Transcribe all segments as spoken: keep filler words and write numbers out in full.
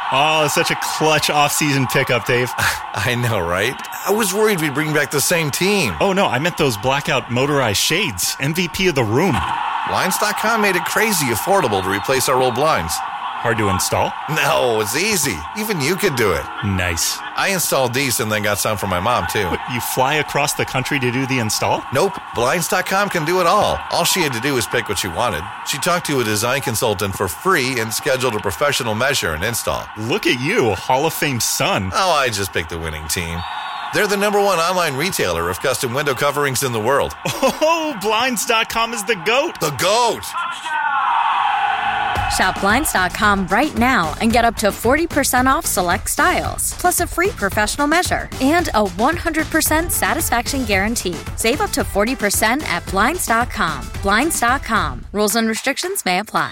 Oh, such a clutch off-season pickup, Dave. I know, right? I was worried we'd bring back the same team. Oh, no, I meant those blackout motorized shades. M V P of the room. Blinds dot com made it crazy affordable to replace our old blinds. Hard to install? No, it's easy. Even you could do it. Nice. I installed these and then got some for my mom, too. What, you fly across the country to do the install? Nope. Blinds dot com can do it all. All she had to do was pick what she wanted. She talked to a design consultant for free and scheduled a professional measure and install. Look at you, Hall of Fame son. Oh, I just picked the winning team. They're the number one online retailer of custom window coverings in the world. Oh, Blinds dot com is the GOAT. The GOAT! Shop Blinds dot com right now and get up to forty percent off select styles, plus a free professional measure and a one hundred percent satisfaction guarantee. Save up to forty percent at Blinds dot com. Blinds dot com. Rules and restrictions may apply.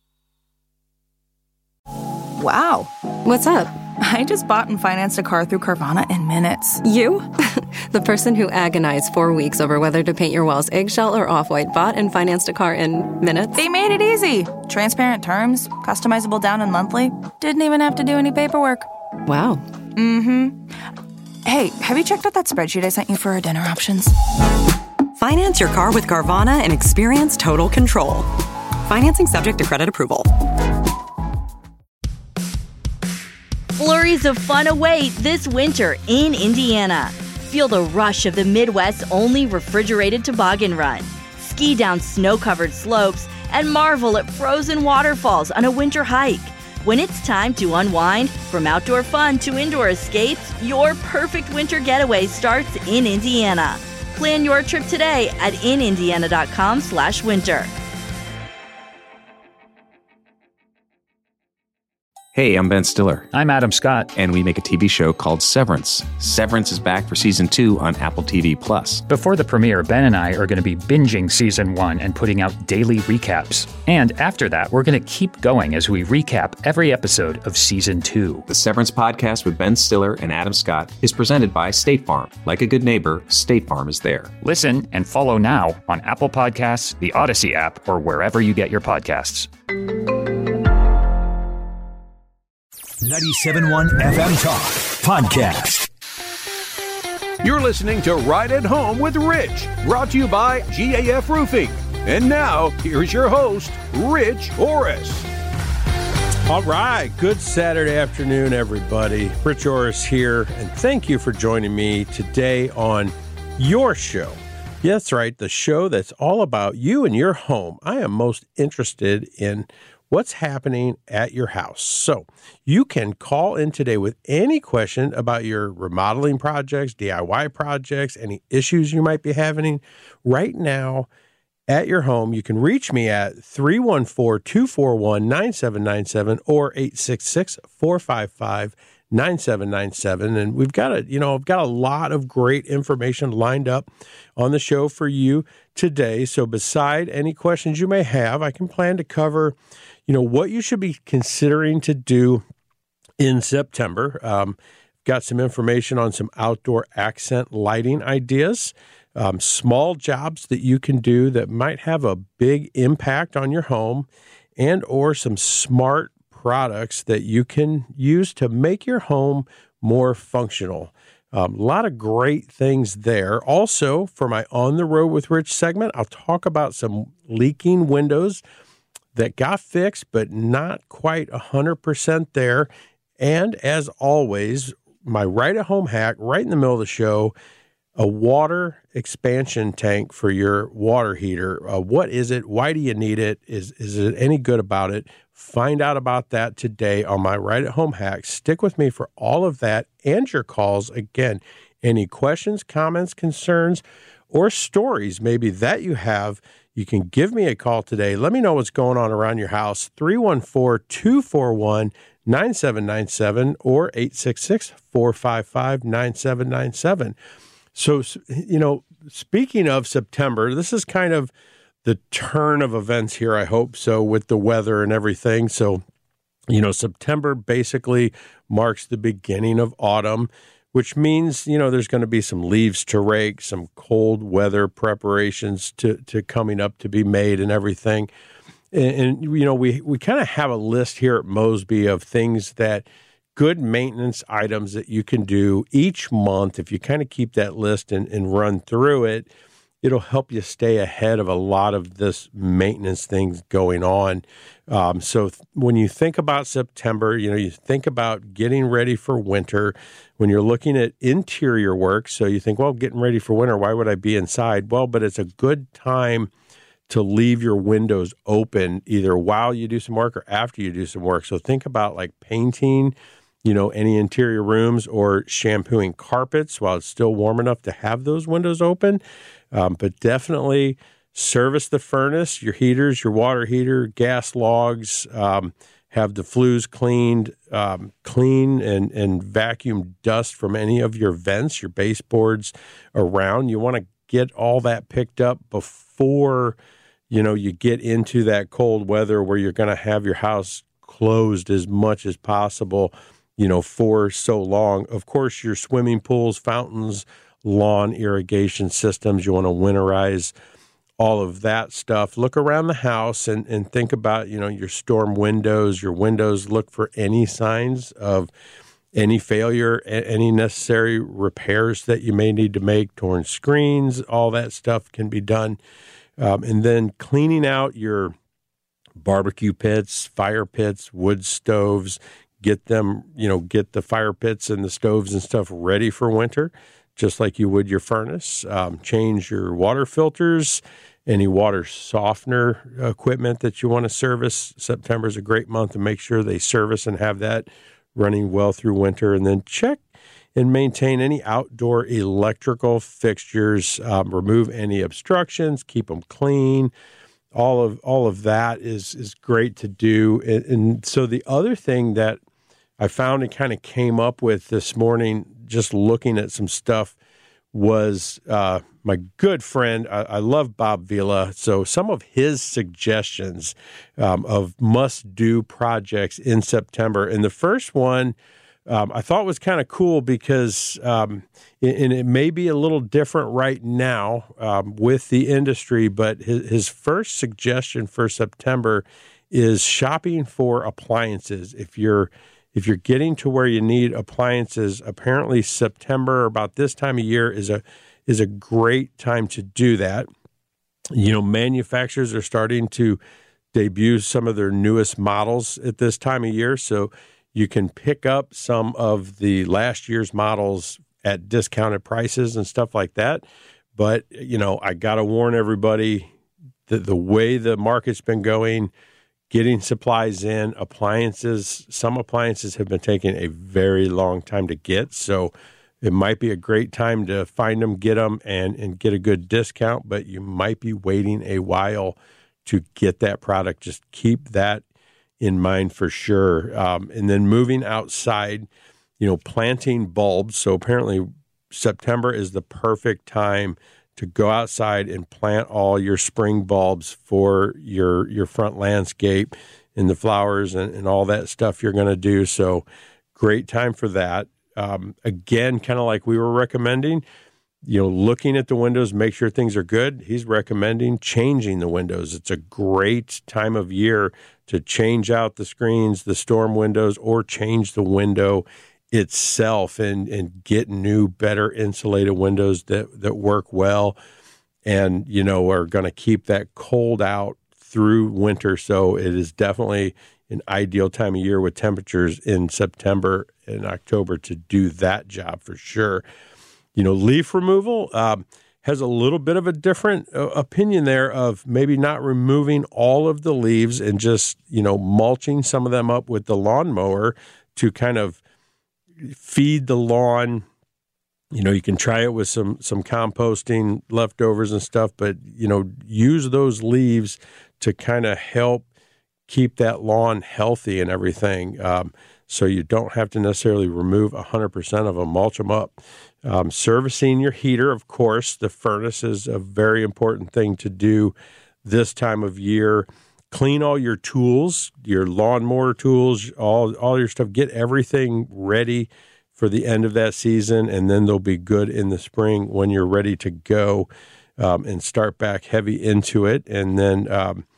Wow. What's up? I just bought and financed a car through Carvana in minutes. You? The person who agonized four weeks over whether to paint your walls eggshell or off-white bought and financed a car in minutes? They made it easy. Transparent terms, customizable down and monthly. Didn't even have to do any paperwork. Wow. Mm-hmm. Hey, have you checked out that spreadsheet I sent you for our dinner options? Finance your car with Carvana and experience total control. Financing subject to credit approval. Flurries of fun await this winter in Indiana. Feel the rush of the Midwest's only refrigerated toboggan run. Ski down snow-covered slopes and marvel at frozen waterfalls on a winter hike. When it's time to unwind, from outdoor fun to indoor escapes, your perfect winter getaway starts in Indiana. Plan your trip today at in indiana dot com slash winter. Hey, I'm Ben Stiller. I'm Adam Scott. And we make a T V show called Severance. Severance is back for season two on Apple T V Plus. Before the premiere, Ben and I are going to be binging season one and putting out daily recaps. And after that, we're going to keep going as we recap every episode of season two. The Severance podcast with Ben Stiller and Adam Scott is presented by State Farm. Like a good neighbor, State Farm is there. Listen and follow now on Apple Podcasts, the Odyssey app, or wherever you get your podcasts. ninety-seven point one F M Talk Podcast. You're listening to Ride at Home with Rich, brought to you by G A F Roofing. And now, here's your host, Rich Orris. All right, good Saturday afternoon, everybody. Rich Orris here, and thank you for joining me today on your show. Yeah, that's right, the show that's all about you and your home. I am most interested in what's happening at your house. So you can call in today with any question about your remodeling projects, D I Y projects, any issues you might be having right now at your home. You can reach me at three one four, two four one, nine seven nine seven or eight six six, four five five, nine seven nine seven. And we've got a, you know, I've got a lot of great information lined up on the show for you today. So beside any questions you may have, I can plan to cover you know, what you should be considering to do in September. Um, got some information on some outdoor accent lighting ideas, um, small jobs that you can do that might have a big impact on your home, and or some smart products that you can use to make your home more functional. Um, a lot of great things there. Also, for my On the Road with Rich segment, I'll talk about some leaking windows that got fixed, but not quite one hundred percent there. And as always, my right-at-home hack, right in the middle of the show, a water expansion tank for your water heater. Uh, what is it? Why do you need it? Is, is it any good about it? Find out about that today on my right-at-home hack. Stick with me for all of that and your calls. Again, any questions, comments, concerns, or stories maybe that you have, you can give me a call today. Let me know what's going on around your house. three one four, two four one, nine seven nine seven or eight six six, four five five, nine seven nine seven. So, you know, speaking of September, this is kind of the turn of events here, I hope so, with the weather and everything. So, you know, September basically marks the beginning of autumn, which means, you know, there's going to be some leaves to rake, some cold weather preparations to, to coming up to be made and everything. And, and you know, we, we kind of have a list here at Mosby of things that good maintenance items that you can do each month. If you kind of keep that list and, and run through it, it'll help you stay ahead of a lot of this maintenance things going on. Um, so th- when you think about September, you know, you think about getting ready for winter. When you're looking at interior work, so you think, well, getting ready for winter, why would I be inside? Well, but it's a good time to leave your windows open either while you do some work or after you do some work. So think about like painting, you know, any interior rooms or shampooing carpets while it's still warm enough to have those windows open. Um, but definitely service the furnace, your heaters, your water heater, gas logs, um, have the flues cleaned, um, clean and, and vacuum dust from any of your vents, your baseboards around. You want to get all that picked up before, you know, you get into that cold weather where you're going to have your house closed as much as possible, you know, for so long. Of course, your swimming pools, fountains, lawn irrigation systems, you want to winterize all of that stuff. Look around the house and, and think about, you know, your storm windows, your windows. Look for any signs of any failure, any necessary repairs that you may need to make, torn screens, all that stuff can be done. Um, and then cleaning out your barbecue pits, fire pits, wood stoves, get them, you know, get the fire pits and the stoves and stuff ready for winter, just like you would your furnace. Um, change your water filters, any water softener equipment that you want to service. September is a great month to make sure they service and have that running well through winter. And then check and maintain any outdoor electrical fixtures, um, remove any obstructions, keep them clean. All of all of that is is great to do. And, and so the other thing that I found and kind of came up with this morning, just looking at some stuff, was uh, my good friend. I, I love Bob Vila. So some of his suggestions um, of must-do projects in September. And the first one um, I thought was kind of cool because, um, and it may be a little different right now um, with the industry, but his, his first suggestion for September is shopping for appliances. If you're If you're getting to where you need appliances, apparently September, about this time of year, is a is a great time to do that. You know, manufacturers are starting to debut some of their newest models at this time of year, so you can pick up some of the last year's models at discounted prices and stuff like that. But, you know, I got to warn everybody that the way the market's been going, getting supplies in, appliances, some appliances have been taking a very long time to get. So it might be a great time to find them, get them, and, and get a good discount, but you might be waiting a while to get that product. Just keep that in mind for sure. Um, and then moving outside, you know, planting bulbs. So apparently September is the perfect time to go outside and plant all your spring bulbs for your your front landscape and the flowers and, and all that stuff you're going to do. So great time for that. Um, again, kind of like we were recommending, you know, looking at the windows, make sure things are good. He's recommending changing the windows. It's a great time of year to change out the screens, the storm windows, or change the window itself and, and get new, better insulated windows that, that work well and, you know, are going to keep that cold out through winter. So it is definitely an ideal time of year with temperatures in September and October to do that job for sure. You know, leaf removal um, has a little bit of a different uh, opinion there of maybe not removing all of the leaves and just, you know, mulching some of them up with the lawnmower to kind of feed the lawn. You know, you can try it with some some composting leftovers and stuff, but, you know, use those leaves to kind of help keep that lawn healthy and everything. Um, so you don't have to necessarily remove one hundred percent of them, mulch them up. Um, servicing your heater, of course, the furnace is a very important thing to do this time of year. Clean all your tools, your lawnmower tools, all all your stuff. Get everything ready for the end of that season, and then they'll be good in the spring when you're ready to go um, and start back heavy into it. And then um,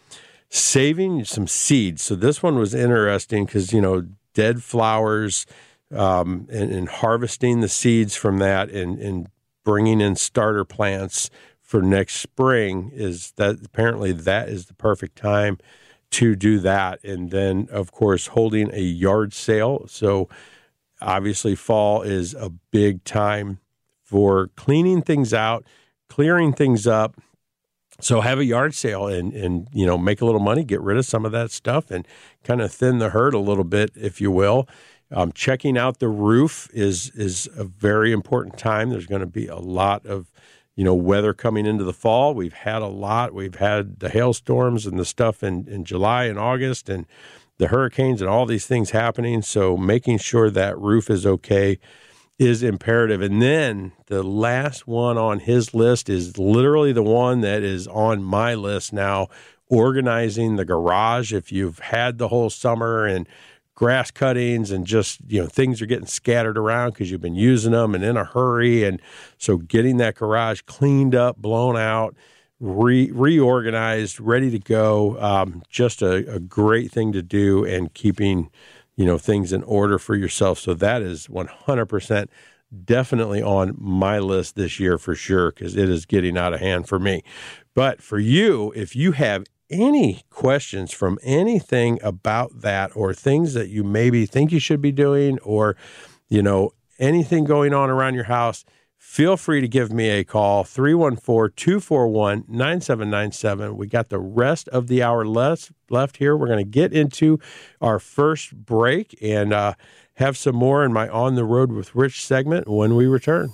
saving some seeds. So this one was interesting because, you know, dead flowers um, and, and harvesting the seeds from that and, and bringing in starter plants for next spring is that apparently that is the perfect time to do that. And then, of course, holding a yard sale. So obviously fall is a big time for cleaning things out, clearing things up. So have a yard sale and, and, you know, make a little money, get rid of some of that stuff and kind of thin the herd a little bit, if you will. Um, checking out the roof is is a very important time. There's going to be a lot of, you know, weather coming into the fall. We've had a lot. We've had the hailstorms and the stuff in, in July and August and the hurricanes and all these things happening. So making sure that roof is okay is imperative. And then the last one on his list is literally the one that is on my list now, organizing the garage. If you've had the whole summer and grass cuttings and just, you know, things are getting scattered around because you've been using them and in a hurry. And so getting that garage cleaned up, blown out, re- reorganized, ready to go. Um, just a, a great thing to do and keeping, you know, things in order for yourself. So that is one hundred percent definitely on my list this year for sure, because it is getting out of hand for me. But for you, if you have any questions from anything about that or things that you maybe think you should be doing or, you know, anything going on around your house, feel free to give me a call, three one four, two four one, nine seven nine seven. We got the rest of the hour left, left here. We're going to get into our first break and uh, have some more in my On the Road with Rich segment when we return.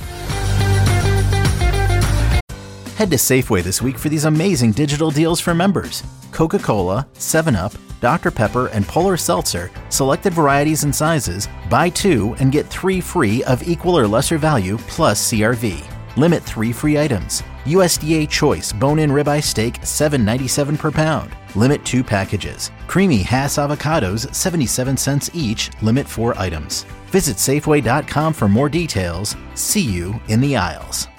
Head to Safeway this week for these amazing digital deals for members. Coca-Cola, seven up, Doctor Pepper, and Polar Seltzer, selected varieties and sizes, buy two and get three free of equal or lesser value plus C R V. Limit three free items. U S D A Choice bone-in ribeye steak, seven ninety-seven per pound. Limit two packages. Creamy Hass avocados, seventy-seven cents each. Limit four items. Visit Safeway dot com for more details. See you in the aisles.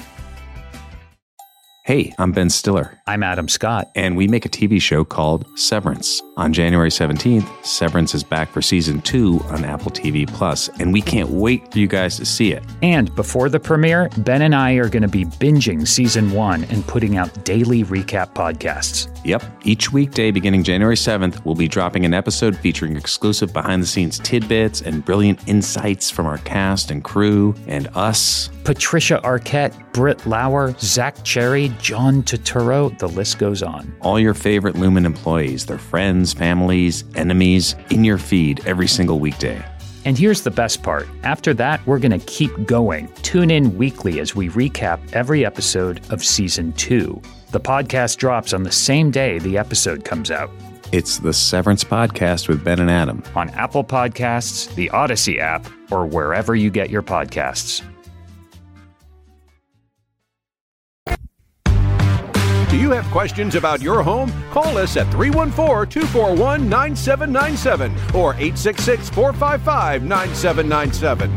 Hey, I'm Ben Stiller. I'm Adam Scott. And we make a T V show called Severance. On January seventeenth, Severance is back for season two on Apple T V Plus, and we can't wait for you guys to see it. And before the premiere, Ben and I are going to be binging season one and putting out daily recap podcasts. Yep. Each weekday beginning January seventh, we'll be dropping an episode featuring exclusive behind-the-scenes tidbits and brilliant insights from our cast and crew and us. Patricia Arquette, Britt Lauer, Zach Cherry, John Turturro, the list goes on. All your favorite Lumen employees, their friends, families, enemies, in your feed every single weekday. And here's the best part. After that, we're going to keep going. Tune in weekly as we recap every episode of season two. The podcast drops on the same day the episode comes out. It's the Severance Podcast with Ben and Adam. On Apple Podcasts, the Odyssey app, or wherever you get your podcasts. Do you have questions about your home? Call us at three one four, two four one, nine seven nine seven or eight six six, four five five, nine seven nine seven.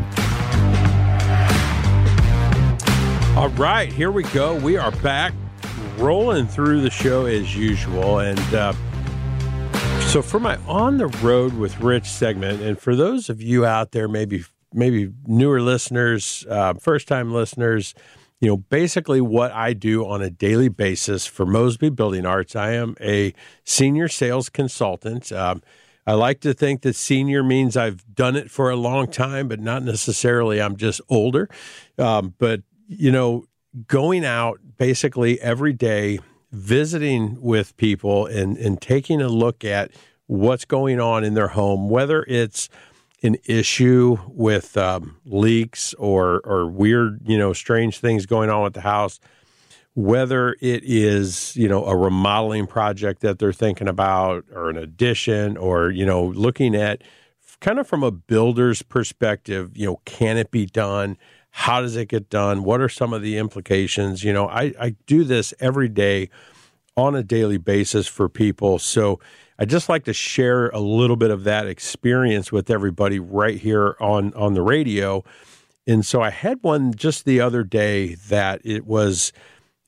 All right, here we go. We are back rolling through the show as usual. And uh, so for my On the Road with Rich segment, and for those of you out there, maybe maybe newer listeners, uh, first-time listeners, you know, basically what I do on a daily basis for Mosby Building Arts, I am a senior sales consultant. Um, I like to think that senior means I've done it for a long time, but not necessarily I'm just older. Um, but, you know, going out basically every day, visiting with people and, and taking a look at what's going on in their home, whether it's an issue with um, leaks or or weird, you know, strange things going on with the house, whether it is, you know, a remodeling project that they're thinking about or an addition or, you know, looking at kind of from a builder's perspective, you know, can it be done? How does it get done? What are some of the implications? You know, I, I do this every day on a daily basis for people. So I just like to share a little bit of that experience with everybody right here on, on the radio. And so I had one just the other day that it was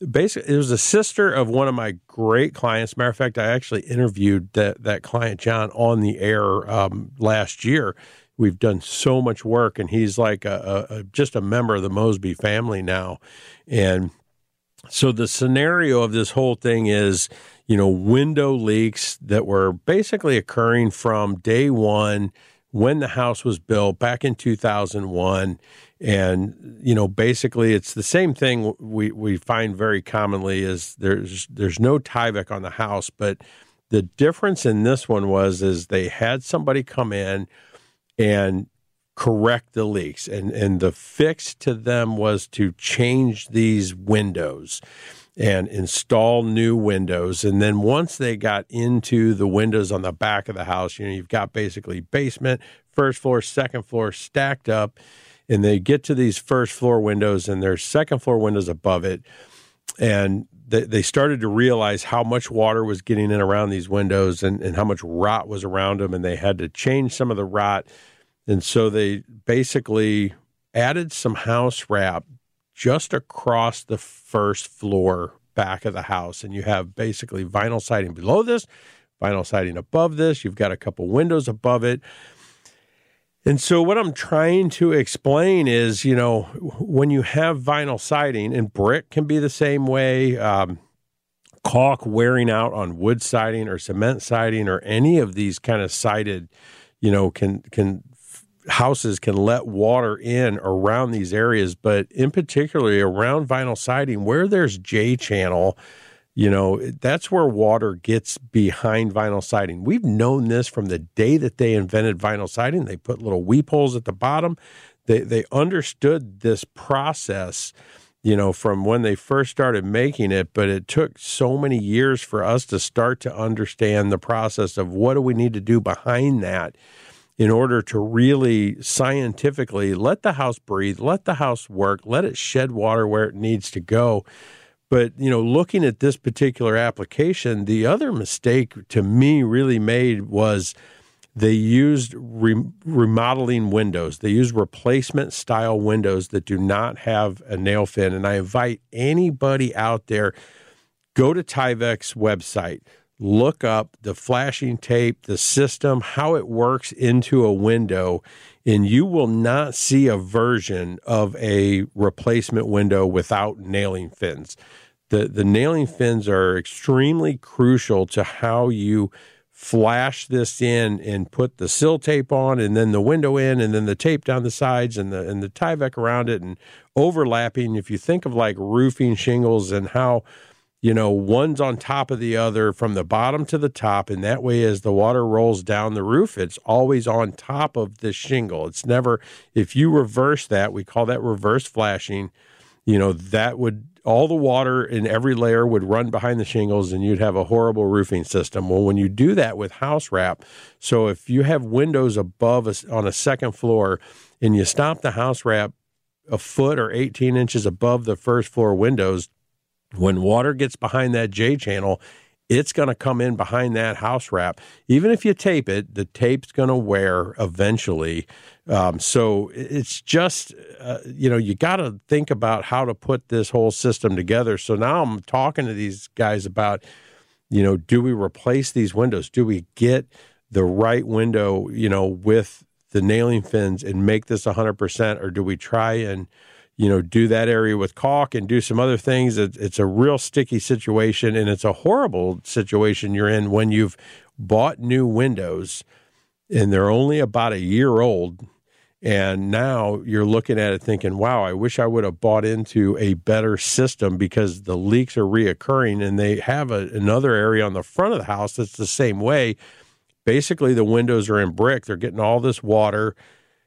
basically, it was a sister of one of my great clients. Matter of fact, I actually interviewed that, that client, John, on the air um, last year. We've done so much work, and he's like a, a, a just a member of the Mosby family now. And so the scenario of this whole thing is, you know, window leaks that were basically occurring from day one when the house was built back in two thousand one. And, you know, basically it's the same thing we, we find very commonly is there's there's no Tyvek on the house. But the difference in this one was is they had somebody come in and correct the leaks. And, and the fix to them was to change these windows and install new windows. And then once they got into the windows on the back of the house, you know, you've got basically basement, first floor, second floor stacked up. And they get to these first floor windows and there's second floor windows above it. And they, they started to realize how much water was getting in around these windows and, and how much rot was around them. And they had to change some of the rot. And so they basically added some house wrap just across the first floor back of the house. And you have basically vinyl siding below this, vinyl siding above this. You've got a couple windows above it. And so what I'm trying to explain is, you know, when you have vinyl siding, and brick can be the same way, um, caulk wearing out on wood siding or cement siding or any of these kind of sided, you know, can can houses can let water in around these areas, but in particularly around vinyl siding where there's J-channel, you know, that's where water gets behind vinyl siding. We've known this from the day that they invented vinyl siding. They put little weep holes at the bottom. They they understood this process, you know, from when they first started making it, but it took so many years for us to start to understand the process of what do we need to do behind that in order to really scientifically let the house breathe, let the house work, let it shed water where it needs to go. But, you know, looking at this particular application, the other mistake to me really made was they used re- remodeling windows. They used replacement style windows that do not have a nail fin. And I invite anybody out there, go to Tyvek's website, look up the flashing tape, the system, how it works into a window, and you will not see a version of a replacement window without nailing fins. The the nailing fins are extremely crucial to how you flash this in and put the sill tape on and then the window in and then the tape down the sides and the and the Tyvek around it and overlapping. If you think of like roofing shingles and how, you know, one's on top of the other from the bottom to the top, and that way as the water rolls down the roof, it's always on top of the shingle. It's never, if you reverse that, we call that reverse flashing, you know, that would, all the water in every layer would run behind the shingles and you'd have a horrible roofing system. Well, when you do that with house wrap, so if you have windows above us on a second floor and you stop the house wrap a foot or eighteen inches above the first floor windows, when water gets behind that J-channel, it's going to come in behind that house wrap. Even if you tape it, the tape's going to wear eventually. Um, so it's just, uh, you know, you got to think about how to put this whole system together. So now I'm talking to these guys about, you know, do we replace these windows? Do we get the right window, you know, with the nailing fins and make this one hundred percent, or do we try and, you know, do that area with caulk and do some other things? It, it's a real sticky situation, and it's a horrible situation you're in when you've bought new windows and they're only about a year old. And now you're looking at it thinking, wow, I wish I would have bought into a better system because the leaks are reoccurring. And they have a, another area on the front of the house that's the same way. Basically, the windows are in brick. They're getting all this water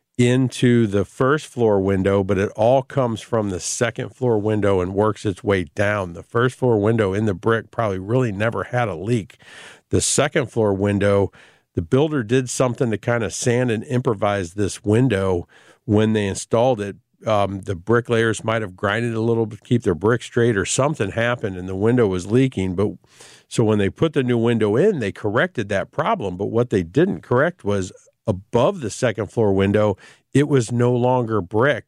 into the first floor window, but it all comes from the second floor window and works its way down. The first floor window in the brick probably really never had a leak. The second floor window, the builder did something to kind of sand and improvise this window when they installed it. Um, the bricklayers might have grinded a little to keep their brick straight, or something happened and the window was leaking. But so when they put the new window in, they corrected that problem. But what they didn't correct was above the second floor window, it was no longer brick.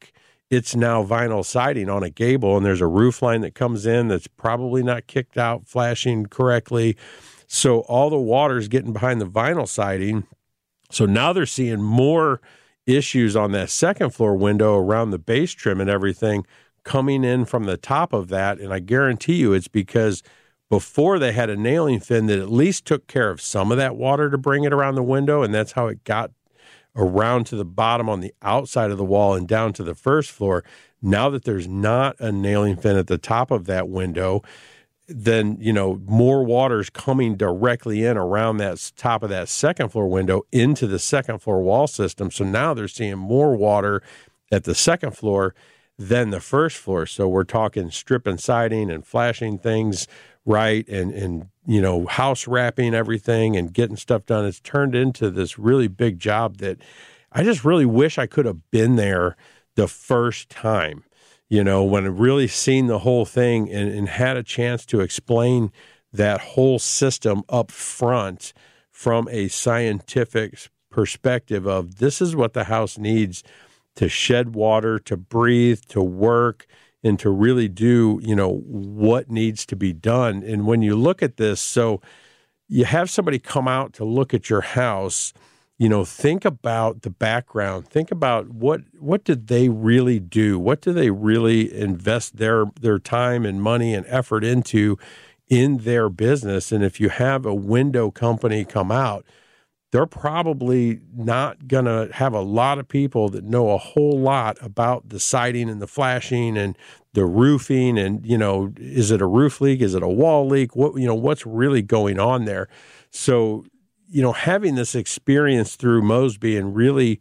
it's now vinyl siding on a gable, and there's a roof line that comes in that's probably not kicked out, flashing correctly. So all the water's getting behind the vinyl siding. So now they're seeing more issues on that second floor window around the base trim and everything coming in from the top of that. And I guarantee you it's because before they had a nailing fin that at least took care of some of that water to bring it around the window, and that's how it got around to the bottom on the outside of the wall and down to the first floor. Now that there's not a nailing fin at the top of that window, then, you know, more water's coming directly in around that top of that second floor window into the second floor wall system. So now they're seeing more water at the second floor than the first floor. So we're talking stripping siding and flashing things right, and, and you know, house wrapping everything and getting stuff done. It's turned into this really big job that I just really wish I could have been there the first time, you know, when I really seen the whole thing and, and had a chance to explain that whole system up front from a scientific perspective of this is what the house needs to shed water, to breathe, to work, and to really do, you know, what needs to be done. And when you look at this, so you have somebody come out to look at your house, you know, think about the background. Think about what what did they really do? What do they really invest their their time and money and effort into in their business? And if you have a window company come out, they're probably not going to have a lot of people that know a whole lot about the siding and the flashing and the roofing and, you know, is it a roof leak? Is it a wall leak? What, you know, what's really going on there? So, you know, having this experience through Mosby and really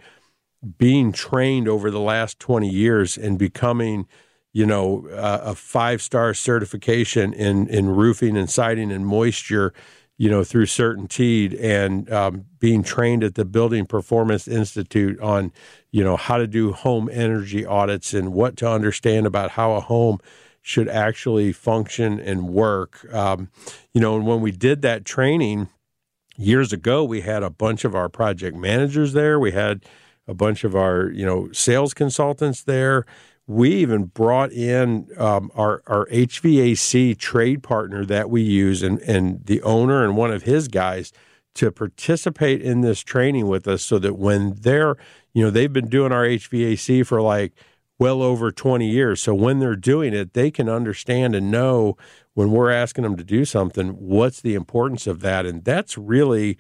being trained over the last twenty years and becoming, you know, uh, a five-star certification in, in roofing and siding and moisture, you know, through CertainTeed, and um, being trained at the Building Performance Institute on, you know, how to do home energy audits and what to understand about how a home should actually function and work. Um, you know, and when we did that training years ago, we had a bunch of our project managers there. We had a bunch of our, you know, sales consultants there. We even brought in um, our, our H V A C trade partner that we use and, and the owner and one of his guys to participate in this training with us so that when they're, you know, they've been doing our H V A C for like well over twenty years. So when they're doing it, they can understand and know when we're asking them to do something, what's the importance of that. And that's really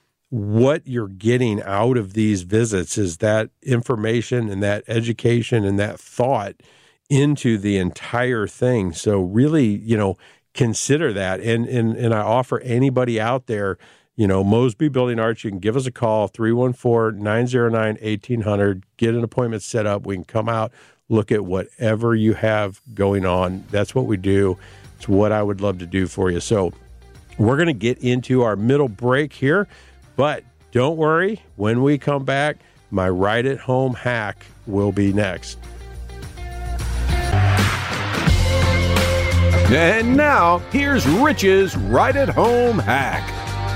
what you're getting out of these visits is that information and that education and that thought into the entire thing. So really, you know, consider that. And, and, and I offer anybody out there, you know, Mosby Building Arts, you can give us a call, three one four, nine zero nine, eighteen hundred, get an appointment set up. We can come out, look at whatever you have going on. That's what we do. It's what I would love to do for you. So we're going to get into our middle break here. But don't worry, when we come back, my Right at Home hack will be next. And now, here's Rich's Right at Home hack.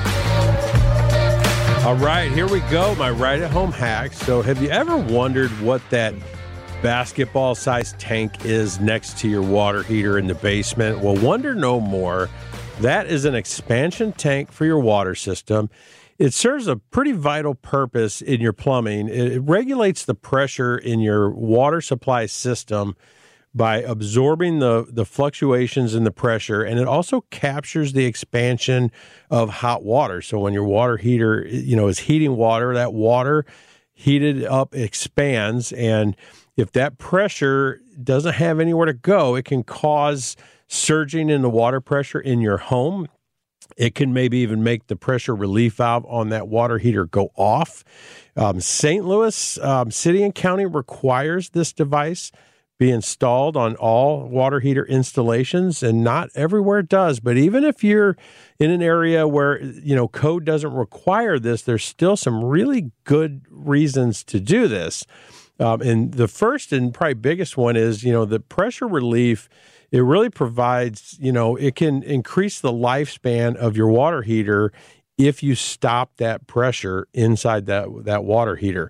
All right, here we go, my Right at Home hack. So have you ever wondered what that basketball-sized tank is next to your water heater in the basement? Well, wonder no more. That is an expansion tank for your water system. It serves a pretty vital purpose in your plumbing. It regulates the pressure in your water supply system by absorbing the, the fluctuations in the pressure, and it also captures the expansion of hot water. So when your water heater, you know, is heating water, that water heated up expands, and if that pressure doesn't have anywhere to go, it can cause surging in the water pressure in your home. It can maybe even make the pressure relief valve on that water heater go off. Um, Saint Louis um, City and County requires this device be installed on all water heater installations, and not everywhere it does. But even if you're in an area where, you know, code doesn't require this, there's still some really good reasons to do this. Um, and the first and probably biggest one is, you know, the pressure relief. It really provides, you know, it can increase the lifespan of your water heater if you stop that pressure inside that, that water heater.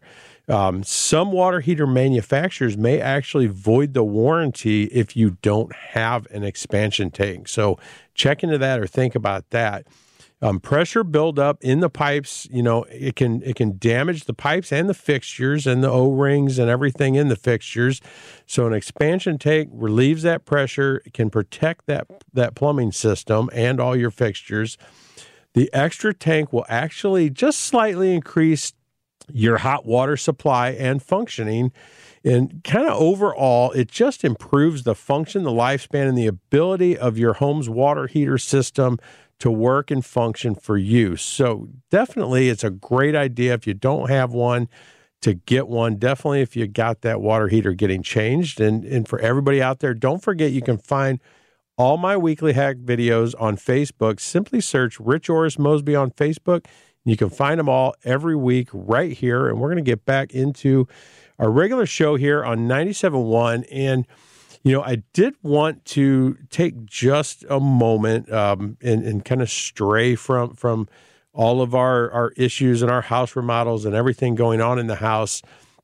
Um, some water heater manufacturers may actually void the warranty if you don't have an expansion tank. So check into that or think about that. Um, pressure buildup in the pipes, you know, it can it can damage the pipes and the fixtures and the O-rings and everything in the fixtures. So an expansion tank relieves that pressure, it can protect that that plumbing system and all your fixtures. The extra tank will actually just slightly increase your hot water supply and functioning. And kind of overall, it just improves the function, the lifespan, and the ability of your home's water heater system to work and function for you. So definitely it's a great idea if you don't have one to get one. Definitely if you got that water heater getting changed. And, and for everybody out there, don't forget you can find all my weekly hack videos on Facebook. Simply search Rich Orris Mosby on Facebook. You can find them all every week right here. And we're going to get back into our regular show here on ninety-seven point one. And you know, I did want to take just a moment um, and, and kind of stray from from all of our, our issues and our house remodels and everything going on in the house,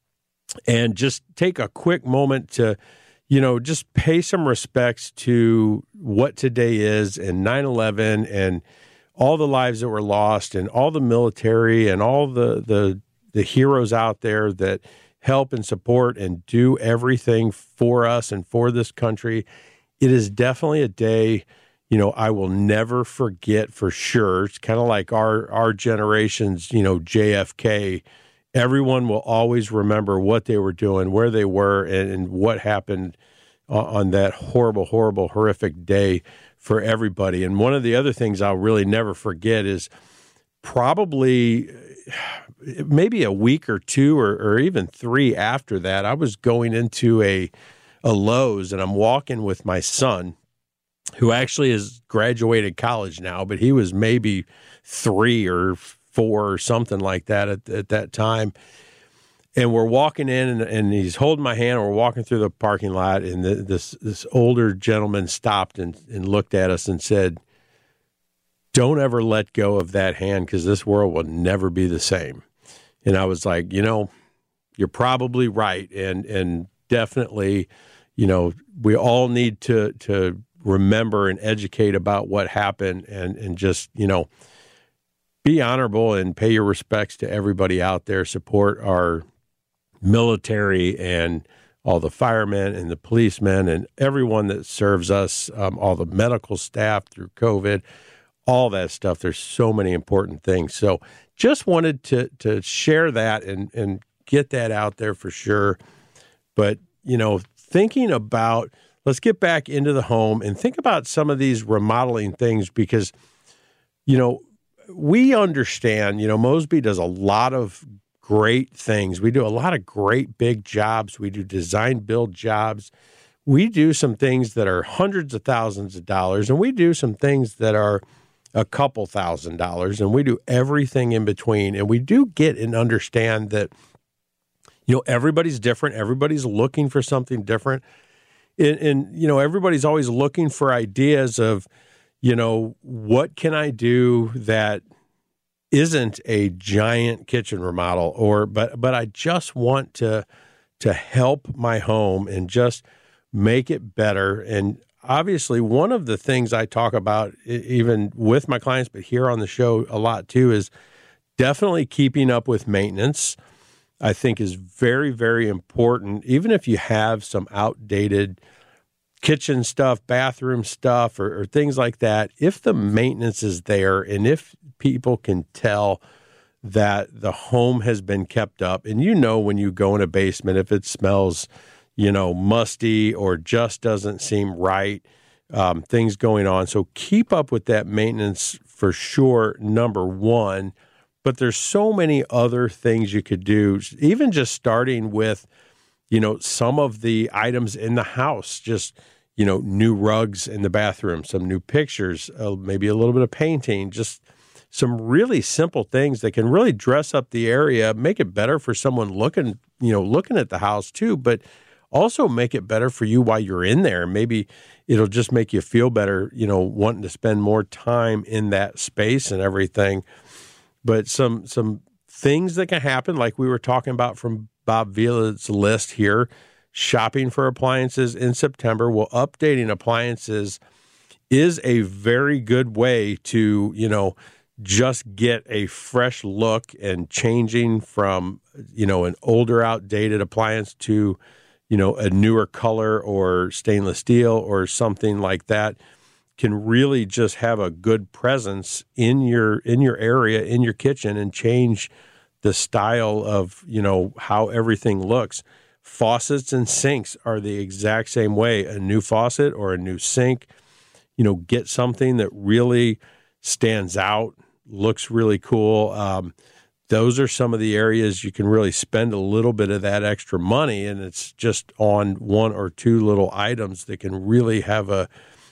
and just take a quick moment to, you know, just pay some respects to what today is and nine eleven and all the lives that were lost and all the military and all the the, the heroes out there that help and support and do everything for us and for this country. It is definitely a day, you know, I will never forget for sure. It's kind of like our, our generation's, you know, J F K. Everyone will always remember what they were doing, where they were, and, and what happened on that horrible, horrible, horrific day for everybody. And one of the other things I'll really never forget is probably maybe a week or two or, or even three after that, I was going into a a Lowe's and I'm walking with my son, who actually has graduated college now, but he was maybe three or four or something like that at, at that time. And we're walking in and, and he's holding my hand. And we're walking through the parking lot, and the, this this older gentleman stopped and, and looked at us and said, "Don't ever let go of that hand, because this world will never be the same." And I was like, you know, you're probably right. And, and definitely, you know, we all need to, to remember and educate about what happened, and, and just, you know, be honorable and pay your respects to everybody out there. Support our military and all the firemen and the policemen and everyone that serves us, um, all the medical staff through COVID, all that stuff. There's so many important things. So just wanted to to share that and, and get that out there for sure. But, you know, thinking about, let's get back into the home and think about some of these remodeling things, because, you know, we understand, you know, Mosby does a lot of great things. We do a lot of great big jobs. We do design build jobs. We do some things that are hundreds of thousands of dollars, and we do some things that are a couple thousand dollars, and we do everything in between. And we do get and understand that, you know, everybody's different. Everybody's looking for something different. And, and, you know, everybody's always looking for ideas of, you know, what can I do that isn't a giant kitchen remodel, or, but, but I just want to, to help my home and just make it better. And obviously, one of the things I talk about, even with my clients, but here on the show a lot too, is definitely keeping up with maintenance. I think is very, very important. Even if you have some outdated kitchen stuff, bathroom stuff, or, or things like that, if the maintenance is there and if people can tell that the home has been kept up, and you know when you go in a basement, if it smells, you know, musty or just doesn't seem right, um, things going on. So keep up with that maintenance for sure, number one. But there's so many other things you could do, even just starting with, you know, some of the items in the house, just, you know, new rugs in the bathroom, some new pictures, uh, maybe a little bit of painting, just some really simple things that can really dress up the area, make it better for someone looking, you know, looking at the house too, but also make it better for you while you're in there. Maybe it'll just make you feel better, you know, wanting to spend more time in that space and everything. But some some things that can happen, like we were talking about from Bob Vila's list here. Shopping for appliances in September. Well, updating appliances is a very good way to, you know, just get a fresh look, and changing from, you know, an older, outdated appliance to, you know, a newer color or stainless steel or something like that can really just have a good presence in your in your area, in your kitchen, and change the style of, you know, how everything looks. Faucets and sinks are the exact same way. A new faucet or a new sink, you know, get something that really stands out, looks really cool. Um, those are some of the areas you can really spend a little bit of that extra money, and it's just on one or two little items that can really have a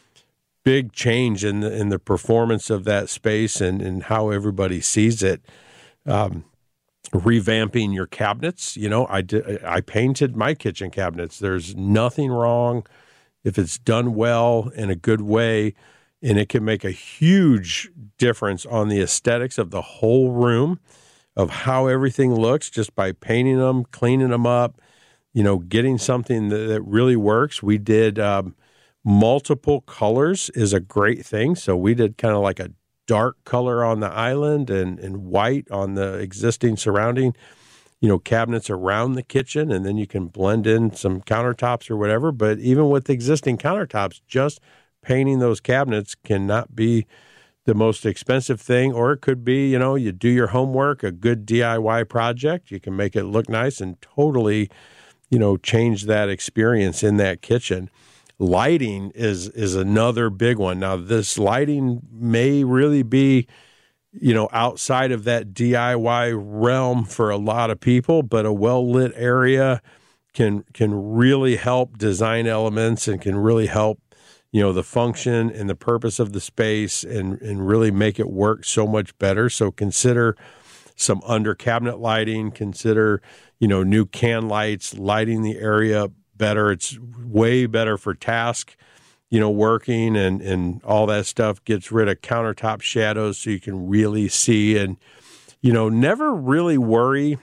big change in the, in the performance of that space and, and how everybody sees it. Um, revamping your cabinets. You know, I did, I painted my kitchen cabinets. There's nothing wrong if it's done well in a good way, and it can make a huge difference on the aesthetics of the whole room, of how everything looks, just by painting them, cleaning them up, you know, getting something that, that really works. We did um, multiple colors is a great thing. So we did kind of like a dark color on the island and, and white on the existing surrounding, you know, cabinets around the kitchen, and then you can blend in some countertops or whatever. But even with existing countertops, just painting those cabinets cannot be the most expensive thing, or it could be, you know, you do your homework, a good D I Y project, you can make it look nice and totally, you know, change that experience in that kitchen. Lighting is is another big one. Now, this lighting may really be, you know, outside of that D I Y realm for a lot of people, but a well-lit area can can really help design elements and can really help, you know, the function and the purpose of the space, and, and really make it work so much better. So consider some under cabinet lighting, consider, you know, new can lights, lighting the area better. It's way better for task, you know, working and, and all that stuff. Gets rid of countertop shadows so you can really see, and, you know, never really worry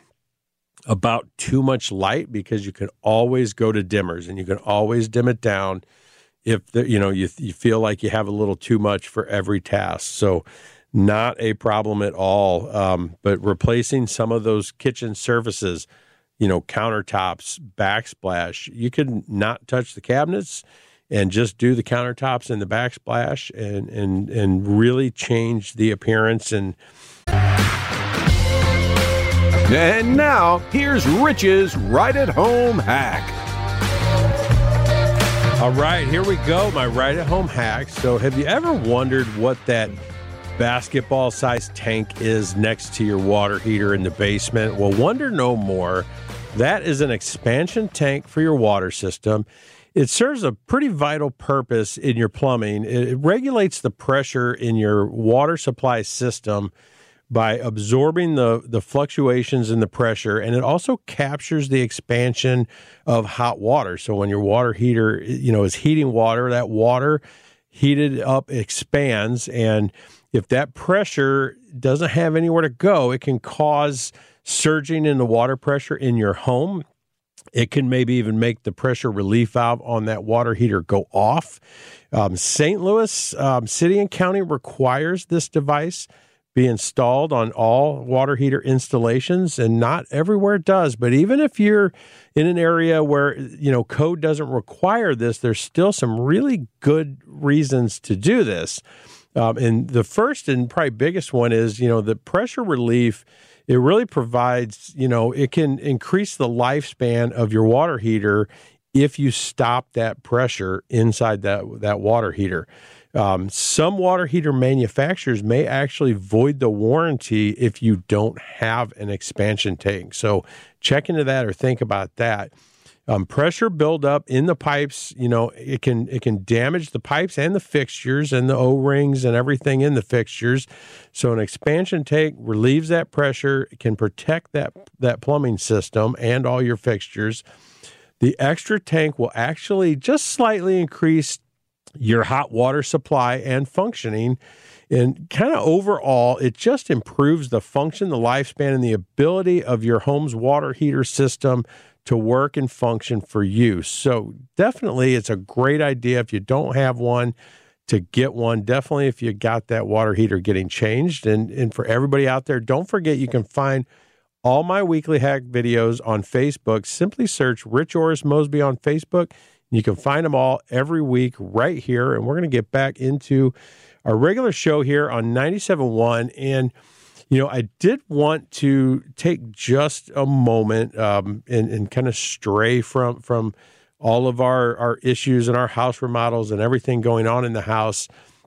about too much light, because you can always go to dimmers and you can always dim it down if the, you know, you you feel like you have a little too much for every task. So not a problem at all. Um, but replacing some of those kitchen surfaces, you know, countertops, backsplash, you can not touch the cabinets and just do the countertops and the backsplash, and and and really change the appearance. And and now here's Rich's Right at Home hack. All right, here we go. My right at home hack. So have you ever wondered what that basketball-sized tank is next to your water heater in the basement? Well, wonder no more. That is an expansion tank for your water system. It serves a pretty vital purpose in your plumbing. It regulates the pressure in your water supply system by absorbing the, the fluctuations in the pressure, and it also captures the expansion of hot water. So when your water heater, you know, is heating water, that water heated up expands, and if that pressure doesn't have anywhere to go, it can cause surging in the water pressure in your home. It can maybe even make the pressure relief valve on that water heater go off. Um, Saint Louis um, City and County requires this device be installed on all water heater installations, and not everywhere it does. But even if you're in an area where, you know, code doesn't require this, there's still some really good reasons to do this. Um, and the first and probably biggest one is, you know, the pressure relief. It really provides, you know, it can increase the lifespan of your water heater if you stop that pressure inside that, that water heater. Um, some water heater manufacturers may actually void the warranty if you don't have an expansion tank. So check into that or think about that. Um, pressure buildup in the pipes, you know, it can it can damage the pipes and the fixtures and the O-rings and everything in the fixtures. So an expansion tank relieves that pressure, it can protect that that plumbing system and all your fixtures. The extra tank will actually just slightly increase your hot water supply and functioning, And kind of overall, it just improves the function, the lifespan, and the ability of your home's water heater system to work and function for you. So definitely it's a great idea if you don't have one to get one. Definitely if you got that water heater getting changed. And, and for everybody out there, don't forget you can find all my weekly hack videos on Facebook. Simply search Rich Orris Mosby on Facebook. You can find them all every week right here. And we're going to get back into our regular show here on ninety-seven point one. And, you know, I did want to take just a moment um, and, and kind of stray from from all of our, our issues and our house remodels and everything going on in the house,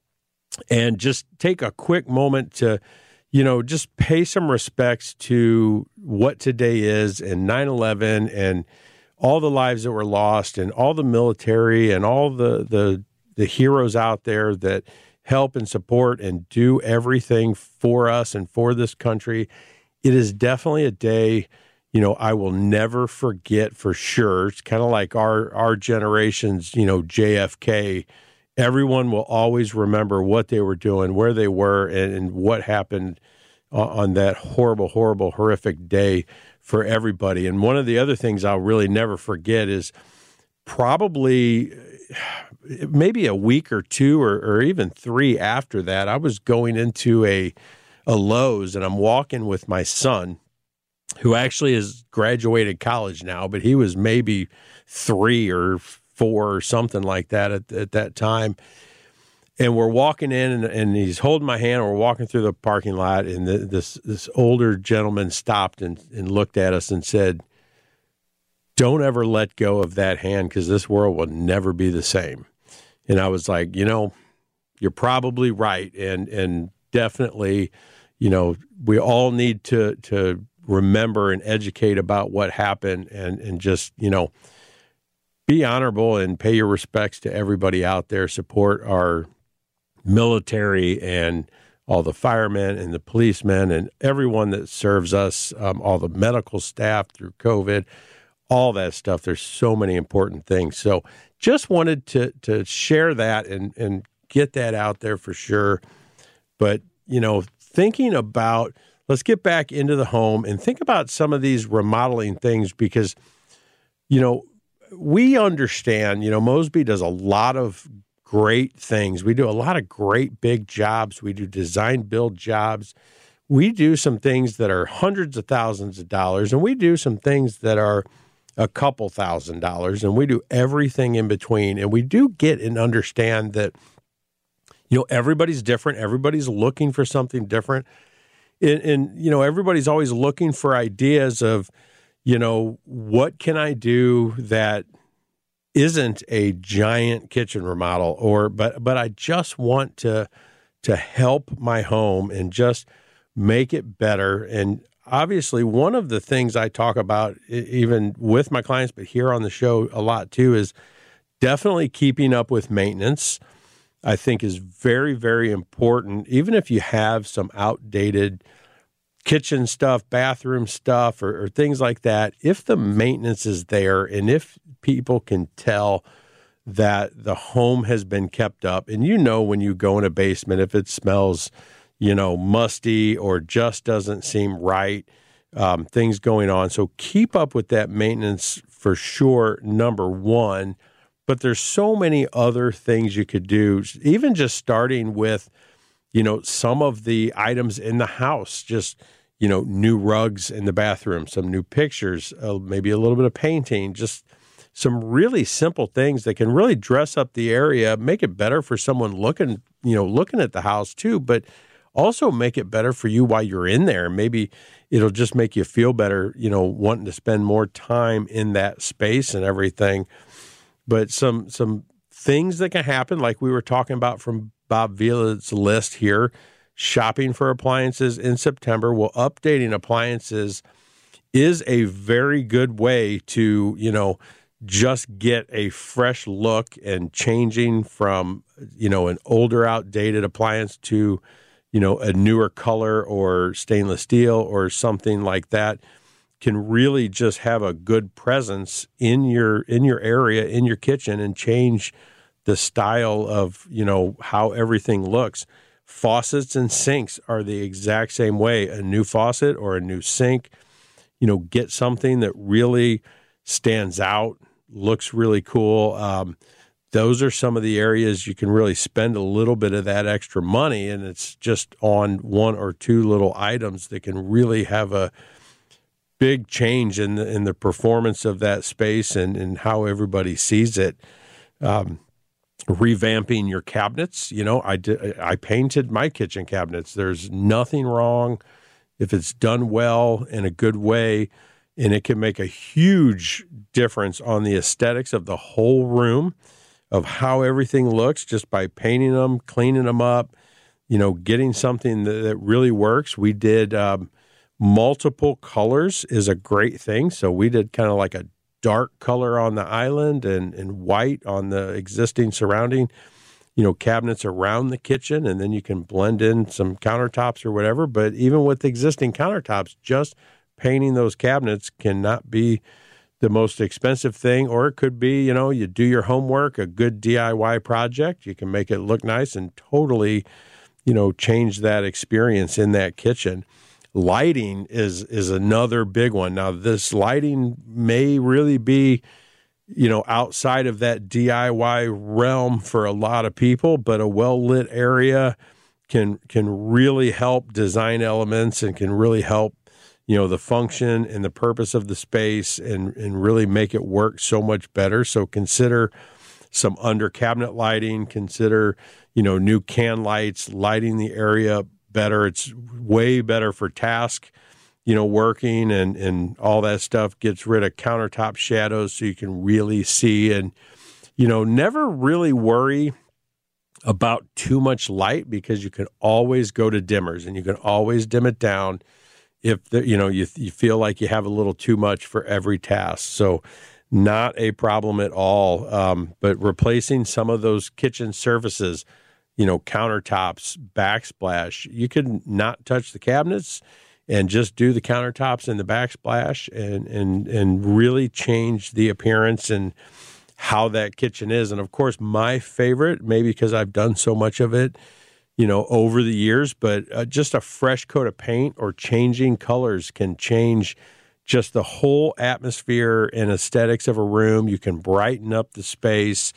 and just take a quick moment to, you know, just pay some respects to what today is and nine eleven and all the lives that were lost and all the military and all the the, the heroes out there that help and support and do everything for us and for this country. It is definitely a day, you know, I will never forget for sure. It's kind of like our, our generation's, you know, J F K. Everyone will always remember what they were doing, where they were, and, and what happened on that horrible, horrible, horrific day for everybody. And one of the other things I'll really never forget is probably maybe a week or two or, or even three after that, I was going into a, a Lowe's, and I'm walking with my son, who actually has graduated college now, but he was maybe three or four or something like that at, at that time. And we're walking in, and, and he's holding my hand, and we're walking through the parking lot, and the, this this older gentleman stopped and, and looked at us and said, "Don't ever let go of that hand, because this world will never be the same." And I was like, you know, you're probably right. And and definitely, you know, we all need to to remember and educate about what happened, and, and just, you know, be honorable and pay your respects to everybody out there. Support our military and all the firemen and the policemen and everyone that serves us, um, all the medical staff through COVID, all that stuff. There's so many important things. So just wanted to to share that and, and get that out there for sure. But, you know, thinking about, let's get back into the home and think about some of these remodeling things, because, you know, we understand, you know, Mosby does a lot of great things. We do a lot of great big jobs. We do design build jobs. We do some things that are hundreds of thousands of dollars, and we do some things that are a couple thousand dollars, and we do everything in between. And we do get and understand that, you know, everybody's different. Everybody's looking for something different. And, and, you know, everybody's always looking for ideas of, you know, what can I do that isn't a giant kitchen remodel, or, but, but I just want to, to help my home and just make it better. And obviously, one of the things I talk about, even with my clients, but here on the show a lot too, is definitely keeping up with maintenance. I think is very, very important. Even if you have some outdated kitchen stuff, bathroom stuff, or, or things like that, if the maintenance is there and if people can tell that the home has been kept up, and you know when you go in a basement, if it smells, you know, musty or just doesn't seem right, um, things going on. So keep up with that maintenance for sure, number one. But there's so many other things you could do, even just starting with, you know, some of the items in the house, just, you know, new rugs in the bathroom, some new pictures, uh, maybe a little bit of painting, just some really simple things that can really dress up the area, make it better for someone looking, you know, looking at the house too, but also make it better for you while you're in there. Maybe it'll just make you feel better, you know, wanting to spend more time in that space and everything. But some some things that can happen, like we were talking about from Bob Vila's list here, shopping for appliances in September. Well, updating appliances is a very good way to, you know, just get a fresh look, and changing from, you know, an older, outdated appliance to, you know, a newer color or stainless steel or something like that can really just have a good presence in your in your area, in your kitchen, and change the style of, you know, how everything looks. Faucets and sinks are the exact same way. A new faucet or a new sink, you know, get something that really stands out, looks really cool. Um, those are some of the areas you can really spend a little bit of that extra money, and it's just on one or two little items that can really have a big change in the, in the performance of that space and, and how everybody sees it. Um, revamping your cabinets. You know, I did, I painted my kitchen cabinets. There's nothing wrong if it's done well in a good way, and it can make a huge difference on the aesthetics of the whole room, of how everything looks, just by painting them, cleaning them up, you know, getting something that, that really works. We did um, multiple colors is a great thing. So we did kind of like a dark color on the island and, and white on the existing surrounding, you know, cabinets around the kitchen. And then you can blend in some countertops or whatever. But even with existing countertops, just painting those cabinets cannot be the most expensive thing. Or it could be, you know, you do your homework, a good D I Y project. You can make it look nice and totally, you know, change that experience in that kitchen. Lighting is is another big one. Now, this lighting may really be, you know, outside of that D I Y realm for a lot of people, but a well-lit area can can really help design elements and can really help, you know, the function and the purpose of the space and, and really make it work so much better. So consider some under cabinet lighting, consider, you know, new can lights, lighting the area better. It's way better for task, you know, working and, and all that stuff. Gets rid of countertop shadows so you can really see and, you know, never really worry about too much light, because you can always go to dimmers and you can always dim it down if the, you know, you you feel like you have a little too much for every task. So not a problem at all. Um, but replacing some of those kitchen surfaces, you know, countertops, backsplash, you could not touch the cabinets and just do the countertops and the backsplash and, and, and really change the appearance and how that kitchen is. And of course, my favorite, maybe because I've done so much of it, you know, over the years, but uh, just a fresh coat of paint or changing colors can change just the whole atmosphere and aesthetics of a room. You can brighten up the space.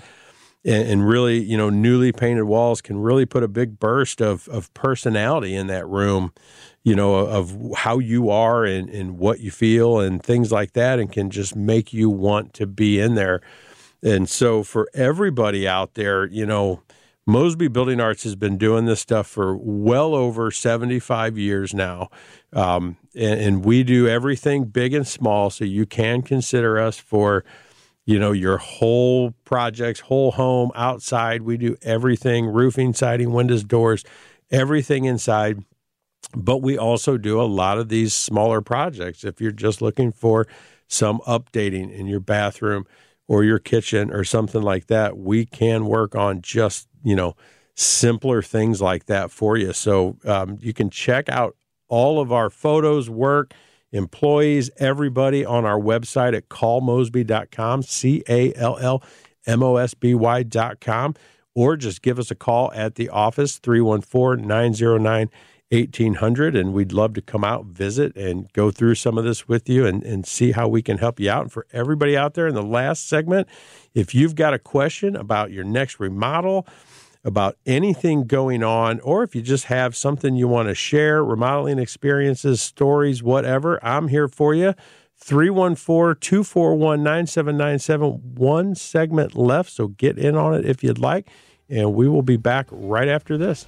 And really, you know, newly painted walls can really put a big burst of, of personality in that room, you know, of how you are and, and what you feel and things like that, and can just make you want to be in there. And so for everybody out there, you know, Mosby Building Arts has been doing this stuff for well over seventy-five years now. Um, and, and we do everything big and small, so you can consider us for, you know, your whole projects, whole home, outside. We do everything, roofing, siding, windows, doors, everything inside. But we also do a lot of these smaller projects. If you're just looking for some updating in your bathroom or your kitchen or something like that, we can work on just, you know, simpler things like that for you. So um, you can check out all of our photos, work, employees, everybody on our website at call mosby dot com, C A L L M O S B Y dot com, or just give us a call at the office, three one four, nine zero nine, eighteen hundred, and we'd love to come out, visit, and go through some of this with you and, and see how we can help you out. And for everybody out there in the last segment, if you've got a question about your next remodel, about anything going on, or if you just have something you want to share, remodeling experiences, stories, whatever, I'm here for you. three one four, two four one, nine seven nine seven. One segment left, so get in on it if you'd like, and we will be back right after this.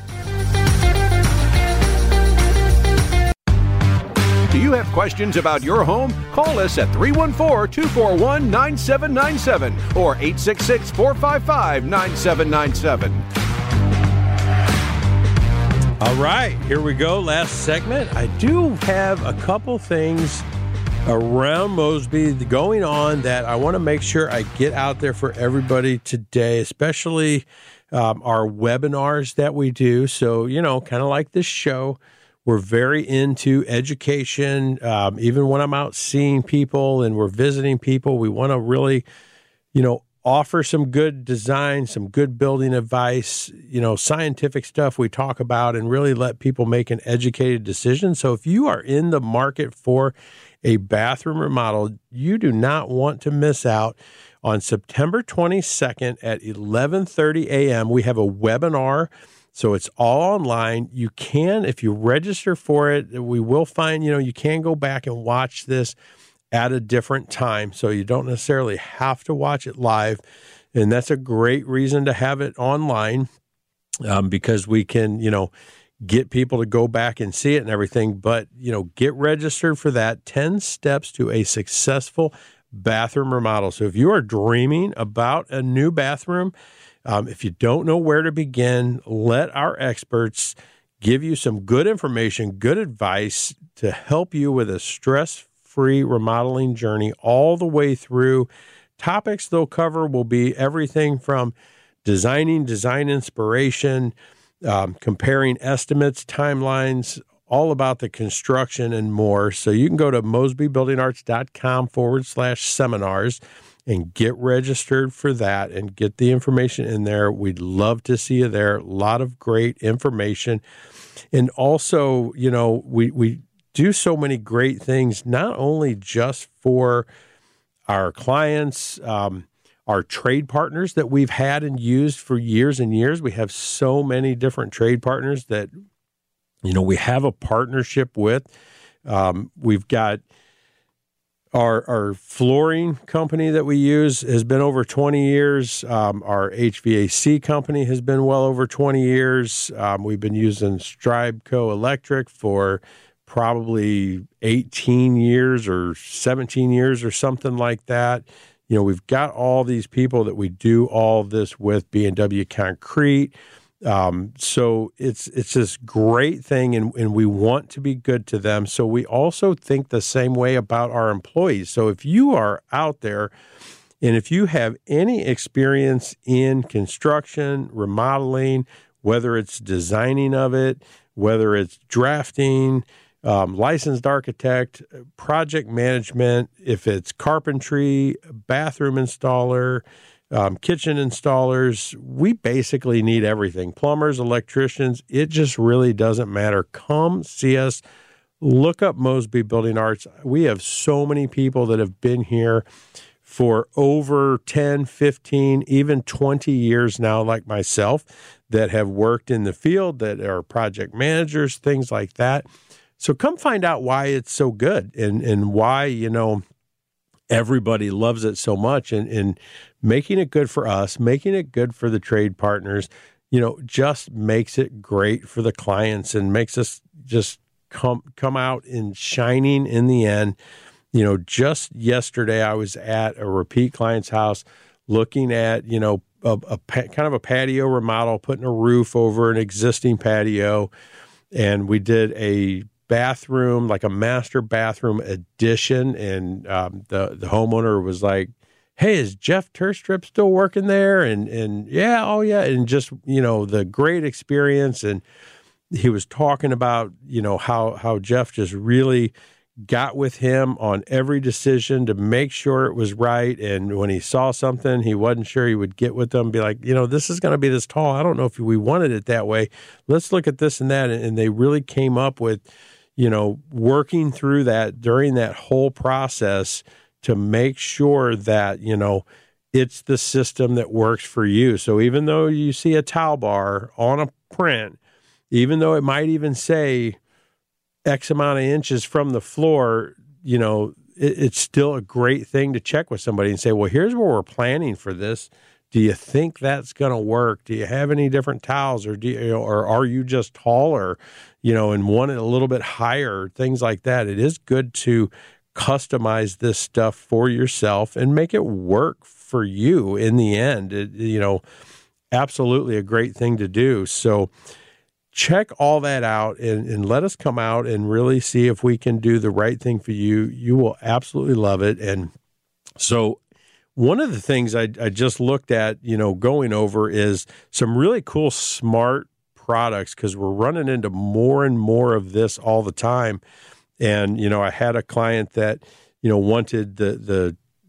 Do you have questions about your home? Call us at three one four, two four one, nine seven nine seven or eight six six, four five five, nine seven nine seven. All right, here we go. Last segment. I do have a couple things around Mosby going on that I want to make sure I get out there for everybody today, especially um, our webinars that we do. So, you know, kind of like this show, we're very into education. Um, even when I'm out seeing people and we're visiting people, we want to really, you know, offer some good design, some good building advice, you know, scientific stuff we talk about, and really let people make an educated decision. So if you are in the market for a bathroom remodel, you do not want to miss out. On September twenty-second at eleven thirty a.m., we have a webinar. So it's all online. You can, if you register for it, we will find, you know, you can go back and watch this at a different time. So you don't necessarily have to watch it live. And that's a great reason to have it online, um, because we can, you know, get people to go back and see it and everything. But, you know, get registered for that. ten steps to a successful bathroom remodel. So if you are dreaming about a new bathroom, um, if you don't know where to begin, let our experts give you some good information, good advice to help you with a stress-free remodeling journey all the way through. Topics they'll cover will be everything from designing, design inspiration, um, comparing estimates, timelines, all about the construction and more. So you can go to mosbybuildingarts.com forward slash seminars and get registered for that and get the information in there. We'd love to see you there. A lot of great information. And also, you know, we, we do so many great things, not only just for our clients, um, our trade partners that we've had and used for years and years. We have so many different trade partners that, you know, we have a partnership with. Um, we've got our our flooring company that we use has been over twenty years. Um, our H V A C company has been well over twenty years. Um, we've been using Stribeco Electric for probably eighteen years or seventeen years or something like that. You know, we've got all these people that we do all this with, B and W Concrete. Um, so it's it's this great thing, and, and we want to be good to them. So we also think the same way about our employees. So if you are out there and if you have any experience in construction, remodeling, whether it's designing of it, whether it's drafting, um, licensed architect, project management, if it's carpentry, bathroom installer, Um, kitchen installers, we basically need everything. Plumbers, electricians, it just really doesn't matter. Come see us. Look up Mosby Building Arts. We have so many people that have been here for over ten, fifteen, even twenty years now, like myself, that have worked in the field, that are project managers, things like that. So come find out why it's so good and, and why, you know, everybody loves it so much, and, and making it good for us, making it good for the trade partners, you know, just makes it great for the clients and makes us just come come out in shining in the end. You know, just yesterday I was at a repeat client's house looking at, you know, a, a kind of a patio remodel, putting a roof over an existing patio, and we did a bathroom, like a master bathroom addition, and um, the the homeowner was like, "Hey, is Jeff Turstrip still working there?" And and yeah, oh yeah, and just, you know, the great experience. And he was talking about, you know, how how Jeff just really got with him on every decision to make sure it was right. And when he saw something he wasn't sure, he would get with them, be like, you know, this is going to be this tall. I don't know if we wanted it that way. Let's look at this and that. And they really came up with, you know, working through that during that whole process to make sure that, you know, it's the system that works for you. So even though you see a towel bar on a print, even though it might even say X amount of inches from the floor, you know, it, it's still a great thing to check with somebody and say, well, here's where we're planning for this. Do you think that's going to work? Do you have any different towels, or do you, or are you just taller, you know, and want it a little bit higher, things like that? It is good to customize this stuff for yourself and make it work for you in the end. It, you know, absolutely a great thing to do. So check all that out and, and let us come out and really see if we can do the right thing for you. You will absolutely love it. And so one of the things I, I just looked at, you know, going over is some really cool, smart products, because we're running into more and more of this all the time. And, you know, I had a client that, you know, wanted the the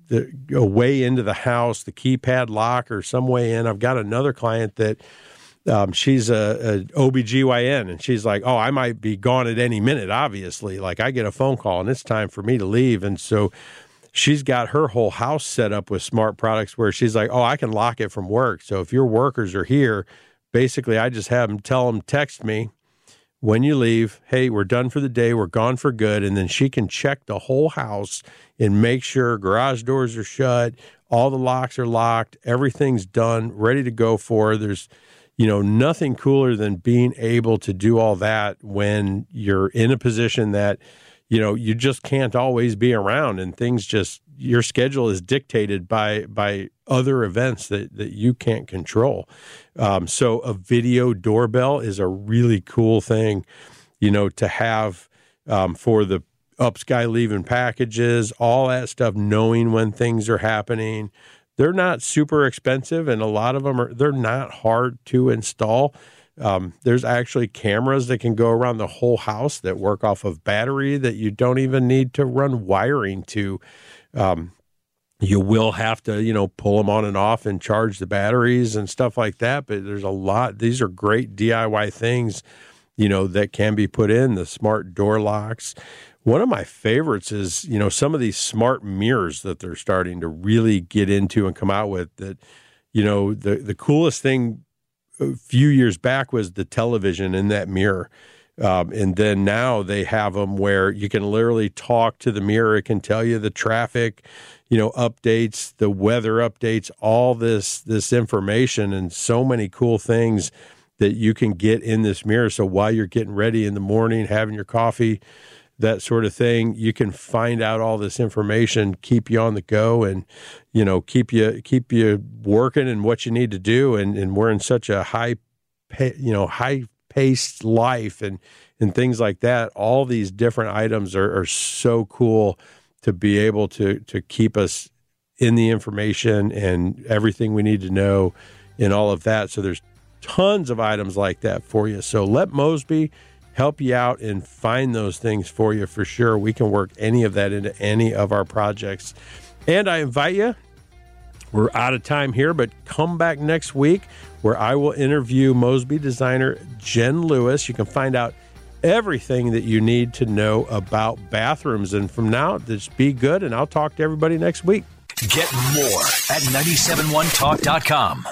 the a way into the house, the keypad lock or some way in. I've got another client that um, she's a, a O B G Y N, and she's like, oh, I might be gone at any minute, obviously. Like I get a phone call and it's time for me to leave. And so she's got her whole house set up with smart products where she's like, oh, I can lock it from work. So if your workers are here, basically I just have them tell them, text me when you leave, hey, we're done for the day, we're gone for good. And then she can check the whole house and make sure garage doors are shut, all the locks are locked, everything's done, ready to go for her. There's, you know, nothing cooler than being able to do all that when you're in a position that, you know, you just can't always be around, and things just, your schedule is dictated by by other events that, that you can't control. Um, so a video doorbell is a really cool thing, you know, to have um, for the ups guy leaving packages, all that stuff, knowing when things are happening. They're not super expensive, and a lot of them are, they're not hard to install. Um, there's actually cameras that can go around the whole house that work off of battery that you don't even need to run wiring to. Um, you will have to, you know, pull them on and off and charge the batteries and stuff like that. But there's a lot. These are great D I Y things, you know, that can be put in, the smart door locks. One of my favorites is, you know, some of these smart mirrors that they're starting to really get into and come out with that, you know, the, the coolest thing a few years back was the television in that mirror. Um, and then now they have them where you can literally talk to the mirror. It can tell you the traffic, you know, updates, the weather updates, all this, this information, and so many cool things that you can get in this mirror. So while you're getting ready in the morning, having your coffee, that sort of thing, you can find out all this information, keep you on the go, and, you know, keep you keep you working and what you need to do. And, and we're in such a high, pay, you know, high paced life and and things like that. All these different items are, are so cool to be able to to keep us in the information and everything we need to know and all of that. So there's tons of items like that for you. So let Mosby help you out and find those things for you for sure. We can work any of that into any of our projects. And I invite you, we're out of time here, but come back next week where I will interview Mosby designer Jen Lewis. You can find out everything that you need to know about bathrooms. And from now, just be good, and I'll talk to everybody next week. Get more at nine seven one talk dot com.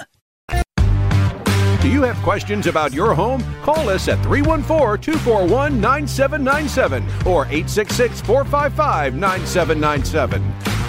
Do you have questions about your home? Call us at three one four, two four one, nine seven nine seven or eight six six, four five five, nine seven nine seven.